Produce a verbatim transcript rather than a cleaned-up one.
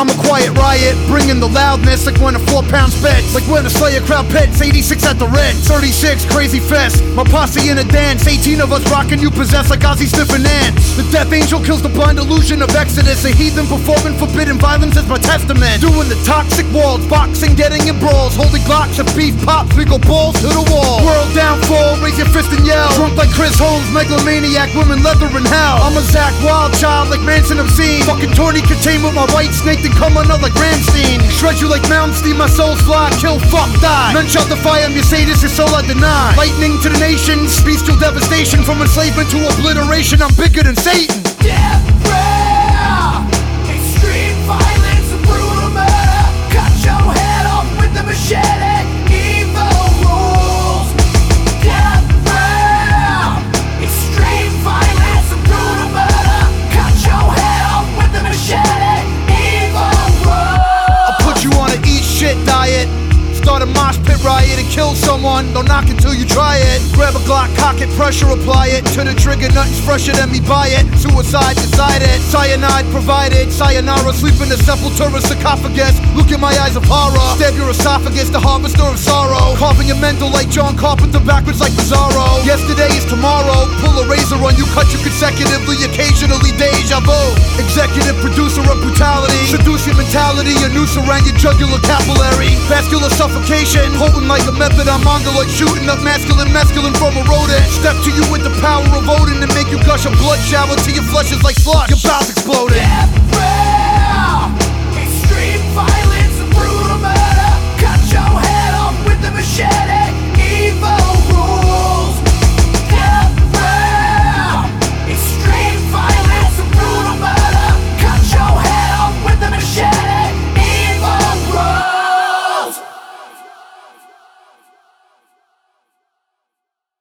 I'm a quiet riot, bringing the loudness like when a four pound spits. Like when a Slayer crowd pits, eighty-six at the Ritz. thirty-six, crazy fest, my posse in a dance. eighteen of us rocking, you possess like Ozzy sniffing ants. The death angel kills the blind illusion of Exodus. A heathen performing forbidden violence as my testament. Doing the toxic walls, boxing, getting in brawls. Holding Glocks of beef pops, we go balls to the wall. World downfall, raise your fist and yell. Drunk like Chris Holmes, megalomaniac, women leather in hell. I'm a Zach Wild child like Manson obscene. Fucking Tony contained with my white snake, then come another like Ramstein. Shred you like Mountain Steam, my soul's fly, kill, fuck, die. None shall defy him, you say this is soul I deny. Lightning to the nations, bestial devastation. From enslavement to obliteration, I'm bigger than Satan. Death prayer, extreme violence and brutal murder. Cut your head off with the machete, evil rules. Death prayer, extreme violence and brutal murder. Cut your head off with the machete, evil rules. I'll put you on an eat shit diet. Start a mosh pit riot and kill someone. Don't knock until you try it. Grab a Glock, cock it, pressure apply it. To the trigger, nothing's fresher than me, buy it. Suicide decided, cyanide provided. Sayonara, sleep in the sepultura sarcophagus. Look in my eyes of horror. Stab your esophagus, the harvester of sorrow. Carving your mental like John Carpenter, backwards like Bizarro. Yesterday is tomorrow. Pull a razor on you, cut you consecutively, occasionally deja vu. Executive producer of brutality. Seduce your mentality, a noose around your jugular capillary. Vascular suffocation, potent like a method I'm mongoloid, shooting up masculine, masculine from a rodent. Step to you with the power of Odin and make you gush a blood shower till your flesh is like slush. Your bowels exploding.